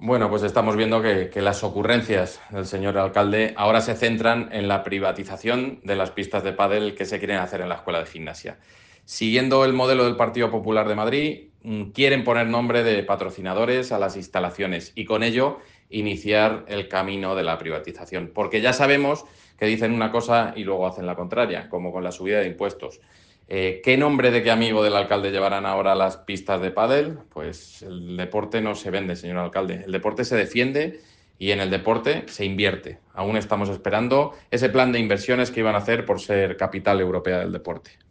Bueno, pues estamos viendo que las ocurrencias del señor alcalde ahora se centran en la privatización de las pistas de pádel que se quieren hacer en la escuela de gimnasia. Siguiendo el modelo del Partido Popular de Madrid, quieren poner nombre de patrocinadores a las instalaciones y con ello iniciar el camino de la privatización. Porque ya sabemos que dicen una cosa y luego hacen la contraria, como con la subida de impuestos. ¿Qué nombre de qué amigo del alcalde llevarán ahora las pistas de pádel? Pues el deporte no se vende, señor alcalde. El deporte se defiende y en el deporte se invierte. Aún estamos esperando ese plan de inversiones que iban a hacer por ser capital europea del deporte.